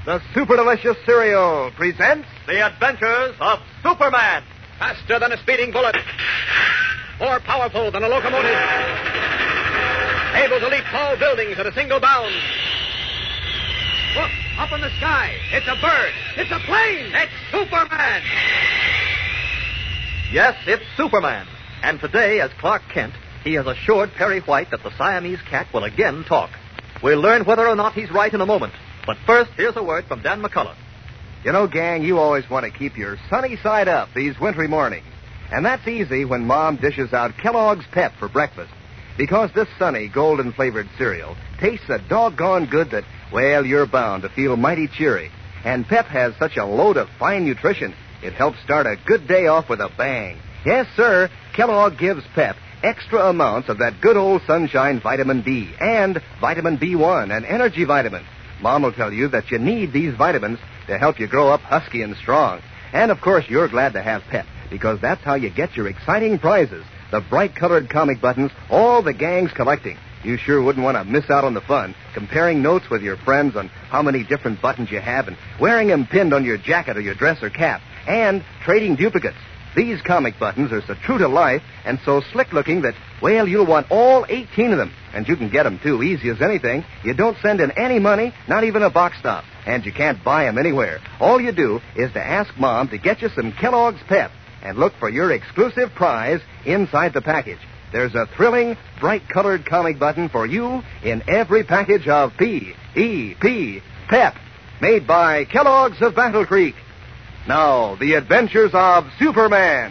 the Super Delicious Cereal presents The Adventures of Superman. Faster than a speeding bullet. More powerful than a locomotive. Able to leap tall buildings at a single bound. Look, up in the sky. It's a bird. It's a plane. It's Superman. Yes, it's Superman. And today, as Clark Kent, he has assured Perry White that the Siamese cat will again talk. We'll learn whether or not he's right in a moment. But first, here's a word from Dan McCullough. You know, gang, you always want to keep your sunny side up these wintry mornings. And that's easy when Mom dishes out Kellogg's Pep for breakfast. Because this sunny, golden-flavored cereal tastes a doggone good that, well, you're bound to feel mighty cheery. And Pep has such a load of fine nutrition, it helps start a good day off with a bang. Yes, sir, Kellogg gives Pep extra amounts of that good old sunshine vitamin D and vitamin B1, an energy vitamin. Mom will tell you that you need these vitamins to help you grow up husky and strong. And, of course, you're glad to have Pep, because that's how you get your exciting prizes, the bright-colored comic buttons all the gang's collecting. You sure wouldn't want to miss out on the fun, comparing notes with your friends on how many different buttons you have and wearing them pinned on your jacket or your dress or cap, and trading duplicates. These comic buttons are so true to life and so slick-looking that, well, you'll want all 18 of them. And you can get them, too, easy as anything. You don't send in any money, not even a box stop. And you can't buy them anywhere. All you do is to ask Mom to get you some Kellogg's Pep and look for your exclusive prize inside the package. There's a thrilling, bright-colored comic button for you in every package of P.E.P. Pep, made by Kellogg's of Battle Creek. Now, the adventures of Superman.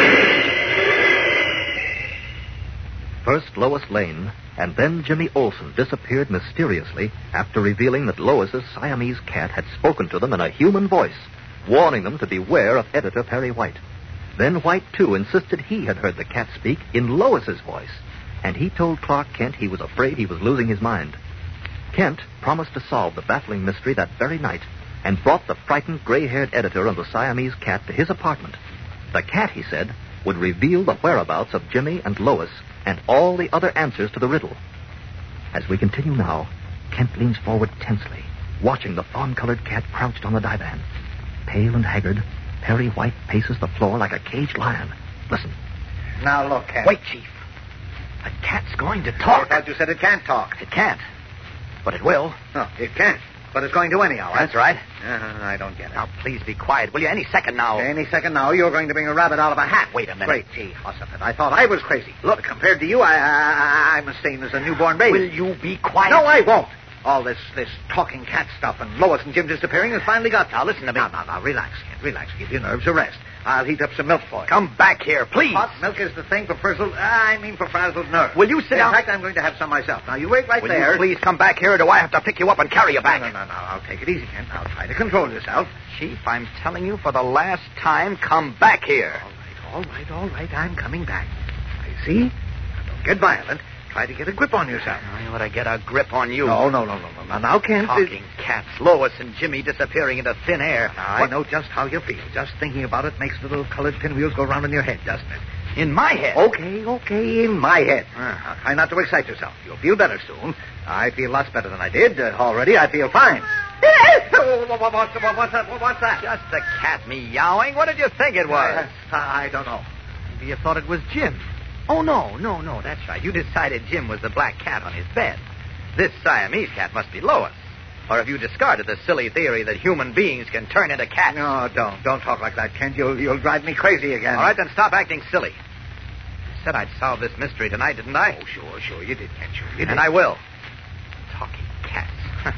First Lois Lane, and then Jimmy Olsen disappeared mysteriously after revealing that Lois's Siamese cat had spoken to them in a human voice, warning them to beware of editor Perry White. Then White, too, insisted he had heard the cat speak in Lois's voice, and he told Clark Kent he was afraid he was losing his mind. Kent promised to solve the baffling mystery that very night, and brought the frightened gray-haired editor and the Siamese cat to his apartment. The cat, he said, would reveal the whereabouts of Jimmy and Lois and all the other answers to the riddle. As we continue now, Kent leans forward tensely, watching the fawn-colored cat crouched on the divan. Pale and haggard, Perry White paces the floor like a caged lion. Listen. Now, look, Kent. Wait, Chief. The cat's going to talk. I thought you said it can't talk. It can't. But it will. No, it can't. But it's going to anyhow. That's right. I don't get it. Now, please be quiet, will you? Any second now. Any second now, you're going to bring a rabbit out of a hat. Wait a minute. Great gee, Hussifet. I thought I was crazy. Look, compared to you, I'm as sane as a newborn baby. Will you be quiet? No, I won't. All this talking cat stuff and Lois and Jim disappearing has finally got... Now, listen to me. Now, relax, Kent, relax. Give your nerves a rest. I'll heat up some milk for you. Come back here, please. Hot milk is the thing for frazzled nerves. Will you sit down? In fact, I'm going to have some myself. Now, you wait right there. Will you please come back here, or do I have to pick you up and carry you back? No. I'll take it easy, Kent. Now, try to control yourself. Chief, I'm telling you for the last time, come back here. All right. I'm coming back. I see. Now, don't get violent. Try to get a grip on yourself. I ought to get a grip on you. No. Now, Kent... Talking cats, Lois and Jimmy disappearing into thin air. I know just how you feel. Just thinking about it makes little colored pinwheels go round in your head, doesn't it? In my head? Okay, in my head. Now, try not to excite yourself. You'll feel better soon. I feel lots better than I did. Already, I feel fine. What's that? Just a cat meowing. What did you think it was? I don't know. Maybe you thought it was Jim. Oh, no, that's right. You decided Jim was the black cat on his bed. This Siamese cat must be Lois. Or have you discarded the silly theory that human beings can turn into cats? No, don't talk like that, Kent. You'll drive me crazy again. All right, then stop acting silly. I said I'd solve this mystery tonight, didn't I? Oh, sure, you did, Kent. Sure, you did. And I will. Talking cats.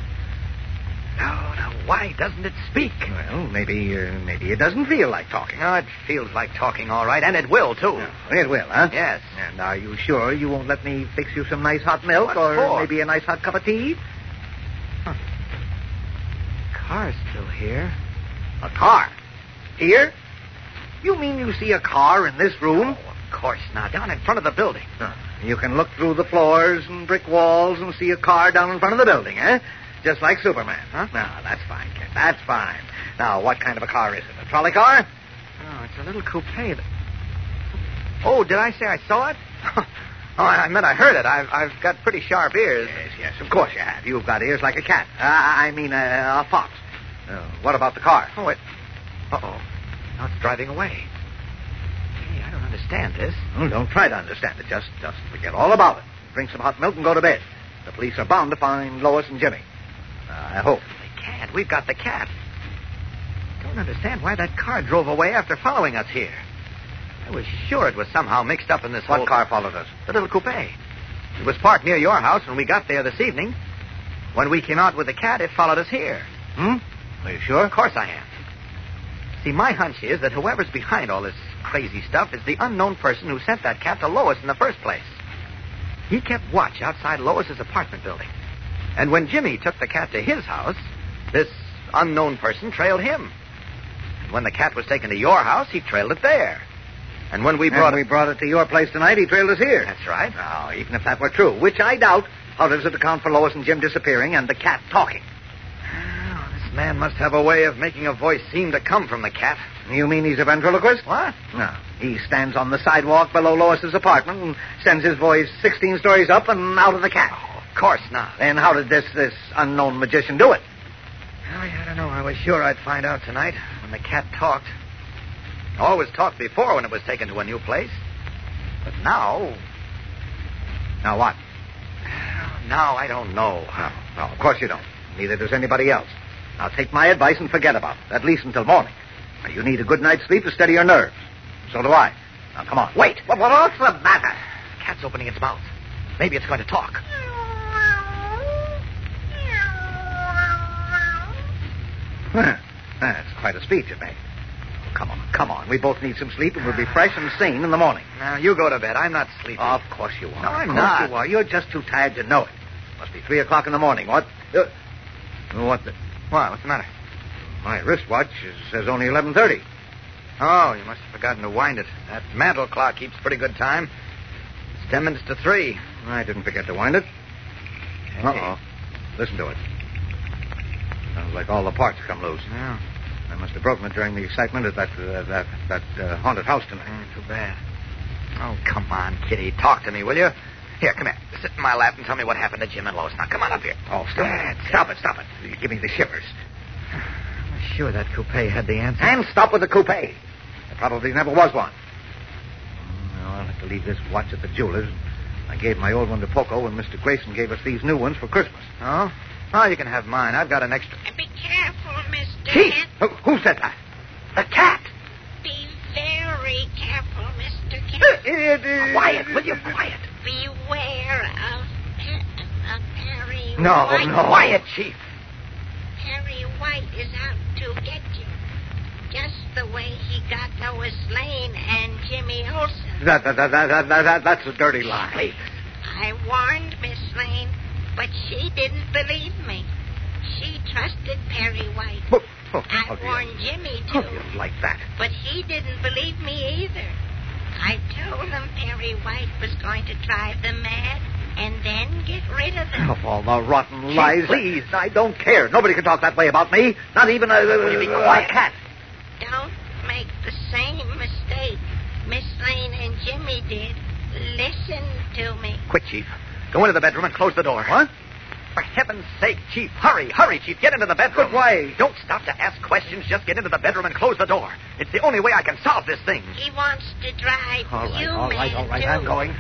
Now, why doesn't it speak? Well, maybe it doesn't feel like talking. No, it feels like talking, all right, and it will, too. It will, huh? Yes. And are you sure you won't let me fix you some nice hot milk? What or for? Maybe a nice hot cup of tea? Huh. Car's still here. A car? Here? You mean you see a car in this room? Oh, of course not. Down in front of the building. You can look through the floors and brick walls and see a car down in front of the building, eh? Just like Superman, huh? No, that's fine, Kent. That's fine. Now, what kind of a car is it? A trolley car? Oh, it's a little coupe. Oh, did I say I saw it? Oh, I meant I heard it. I've got pretty sharp ears. Yes, of course you have. You've got ears like a cat. I mean, a fox. What about the car? Oh, Uh-oh. Now it's driving away. Hey, I don't understand this. Don't try to understand it. Just forget all about it. Drink some hot milk and go to bed. The police are bound to find Lois and Jimmy. I hope. They can't. We've got the cat. Don't understand why that car drove away after following us here. I was sure it was somehow mixed up in this What car followed us? The little coupe. It was parked near your house when we got there this evening. When we came out with the cat, it followed us here. Are you sure? Of course I am. See, my hunch is that whoever's behind all this crazy stuff is the unknown person who sent that cat to Lois in the first place. He kept watch outside Lois's apartment building. And when Jimmy took the cat to his house, this unknown person trailed him. And when the cat was taken to your house, he trailed it there. And when we brought it to your place tonight, he trailed us here. That's right. Now, even if that were true, which I doubt, how does it account for Lois and Jim disappearing and the cat talking? Oh, this man must have a way of making a voice seem to come from the cat. You mean he's a ventriloquist? What? No. He stands on the sidewalk below Lois's apartment and sends his voice 16 stories up and out of the cat. Oh, of course not. Then how did this unknown magician do it? Well, I don't know. I was sure I'd find out tonight when the cat talked. It always talked before when it was taken to a new place. But now... Now what? Now I don't know. No, of course you don't. Neither does anybody else. Now take my advice and forget about it, at least until morning. Now, you need a good night's sleep to steady your nerves. So do I. Now, come on. Wait. What's the matter? The cat's opening its mouth. Maybe it's going to talk. That's quite a speech you made. Come on. We both need some sleep and we'll be fresh and sane in the morning. Now, you go to bed. I'm not sleepy. Of course you are. No, I'm of course not. You are. You're just too tired to know it. Must be 3 o'clock in the morning. What? What? What's the matter? My wristwatch says only 11:30. Oh, you must have forgotten to wind it. That mantel clock keeps pretty good time. It's 10 minutes to 3. I didn't forget to wind it. Hey. Uh-oh. Listen to it. Sounds like all the parts come loose. Yeah. I must have broken it during the excitement at that haunted house tonight. Too bad. Oh, come on, Kitty. Talk to me, will you? Here, come here. Sit in my lap and tell me what happened to Jim and Lois. Now, come on up here. Oh, stop it. You give me the shivers. I'm sure that coupe had the answer. And stop with the coupe. There probably never was one. Well, I'll have to leave this watch at the jeweler's. I gave my old one to Poco when Mr. Grayson gave us these new ones for Christmas. Oh? Oh, you can have mine. I've got an extra. Be careful, Mr. Chief! Kent. Who said that? The cat! Be very careful, Mr. Kent. Quiet, will you? Quiet. Beware of Perry No. White. Quiet, Chief. Perry White is out to get you. Just the way he got Lois Lane and Jimmy Olsen. That's a dirty lie. Please. I warned Miss Lane, but she didn't believe me. She trusted Perry White. I warned Jimmy, too. Like that. But he didn't believe me either. I told him Perry White was going to drive them mad and then get rid of them. Of all the rotten lies. Please. I don't care. Nobody can talk that way about me. Not even a cat. Don't make the same mistake Miss Lane and Jimmy did. Listen to me. Quick, Chief. Go into the bedroom and close the door. What? For heaven's sake, Chief, hurry, Chief. Get into the bedroom. But why? Don't stop to ask questions. Just get into the bedroom and close the door. It's the only way I can solve this thing. He wants to drive All right, you, all right. too. I'm going.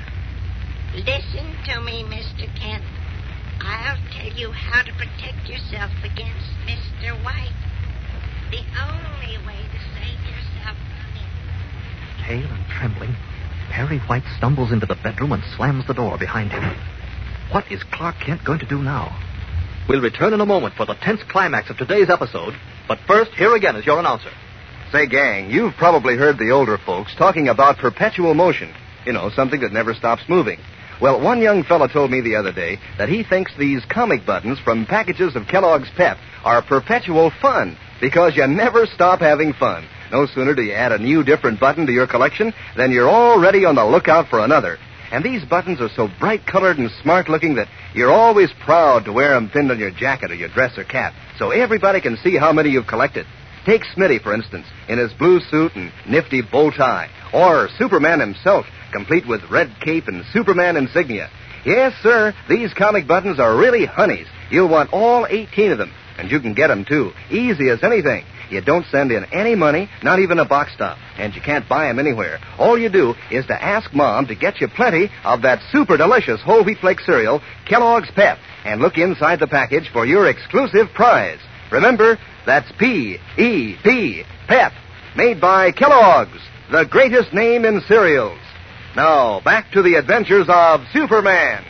Listen to me, Mr. Kent. I'll tell you how to protect yourself against Mr. White. The only way to save yourself from him. Pale and trembling, Perry White stumbles into the bedroom and slams the door behind him. What is Clark Kent going to do now? We'll return in a moment for the tense climax of today's episode, but first, here again is your announcer. Say, gang, you've probably heard the older folks talking about perpetual motion. You know, something that never stops moving. Well, one young fella told me the other day that he thinks these comic buttons from packages of Kellogg's Pep are perpetual fun because you never stop having fun. No sooner do you add a new different button to your collection than you're already on the lookout for another. And these buttons are so bright-colored and smart-looking that you're always proud to wear them pinned on your jacket or your dress or cap so everybody can see how many you've collected. Take Smitty, for instance, in his blue suit and nifty bow tie. Or Superman himself, complete with red cape and Superman insignia. Yes, sir, these comic buttons are really honeys. You'll want all 18 of them. And you can get them, too. Easy as anything. You don't send in any money, not even a box stop. And you can't buy them anywhere. All you do is to ask Mom to get you plenty of that super delicious whole wheat flake cereal, Kellogg's Pep, and look inside the package for your exclusive prize. Remember, that's P-E-P, Pep, made by Kellogg's, the greatest name in cereals. Now, back to the adventures of Superman.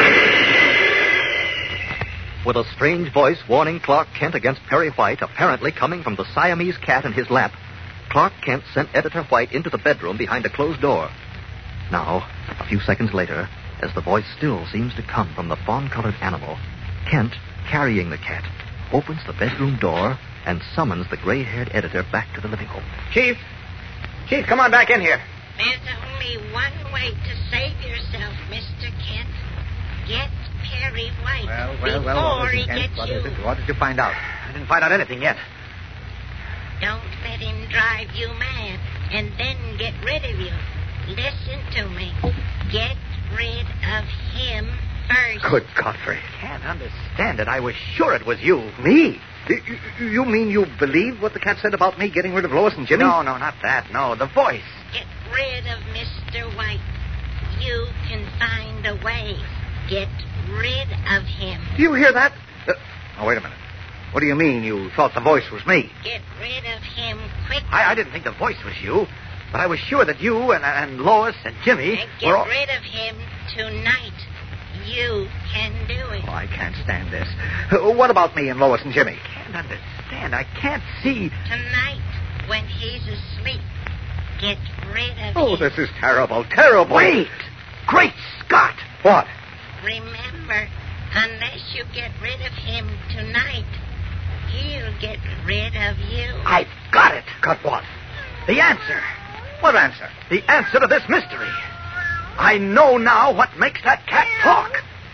With a strange voice warning Clark Kent against Perry White, apparently coming from the Siamese cat in his lap, Clark Kent sent Editor White into the bedroom behind a closed door. Now, a few seconds later, as the voice still seems to come from the fawn-colored animal, Kent, carrying the cat, opens the bedroom door and summons the gray-haired editor back to the living room. Chief, come on back in here. There's only one way to save yourself, Mr. Kent. Get Perry White before he gets you. What did you find out? I didn't find out anything yet. Don't let him drive you mad and then get rid of you. Listen to me. Get rid of him first. Good Godfrey. Can't understand it. I was sure it was you. Me? You mean you believe what the cat said about me getting rid of Lois and Jimmy? No, not that. No, the voice. Get rid of Mr. White. You can find a way. Get rid of him. Do you hear that? Wait a minute. What do you mean you thought the voice was me? Get rid of him quickly. I didn't think the voice was you, but I was sure that you and Lois and Jimmy and get rid of him tonight. You can do it. Oh, I can't stand this. What about me and Lois and Jimmy? Can't understand. I can't see. Tonight, when he's asleep, get rid of him. Oh, this is terrible, terrible. Wait! Great Scott! What? Remember, unless you get rid of him tonight, he'll get rid of you. I've got it. Got what? The answer. What answer? The answer to this mystery. I know now what makes that cat talk.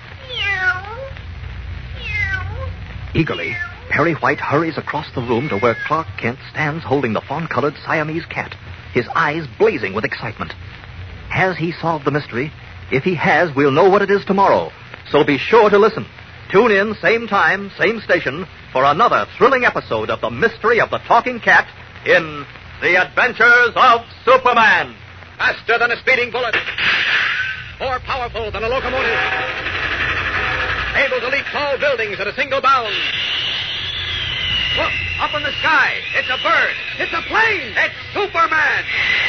Eagerly, Perry White hurries across the room to where Clark Kent stands holding the fawn-colored Siamese cat, his eyes blazing with excitement. Has he solved the mystery? If he has, we'll know what it is tomorrow. So be sure to listen. Tune in, same time, same station, for another thrilling episode of The Mystery of the Talking Cat in The Adventures of Superman. Faster than a speeding bullet. More powerful than a locomotive. Able to leap tall buildings at a single bound. Look, up in the sky. It's a bird. It's a plane. It's Superman.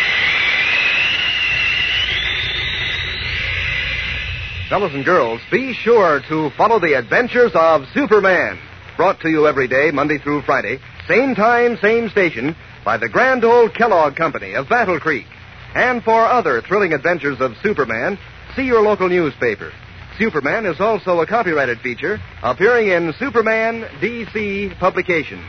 Fellas and girls, be sure to follow the adventures of Superman. Brought to you every day, Monday through Friday, same time, same station, by the grand old Kellogg Company of Battle Creek. And for other thrilling adventures of Superman, see your local newspaper. Superman is also a copyrighted feature appearing in Superman DC publication.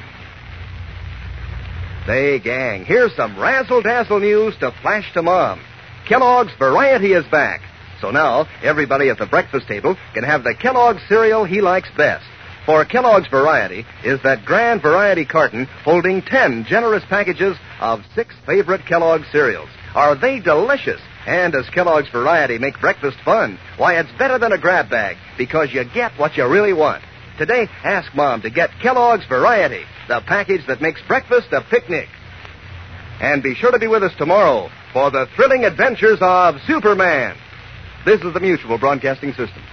Say, gang, here's some razzle-dazzle news to flash to Mom. Kellogg's Variety is back. So now, everybody at the breakfast table can have the Kellogg's cereal he likes best. For Kellogg's Variety is that grand variety carton holding 10 generous packages of 6 favorite Kellogg's cereals. Are they delicious? And does Kellogg's Variety make breakfast fun? Why, it's better than a grab bag, because you get what you really want. Today, ask Mom to get Kellogg's Variety, the package that makes breakfast a picnic. And be sure to be with us tomorrow for the thrilling adventures of Superman. This is the Mutual Broadcasting System.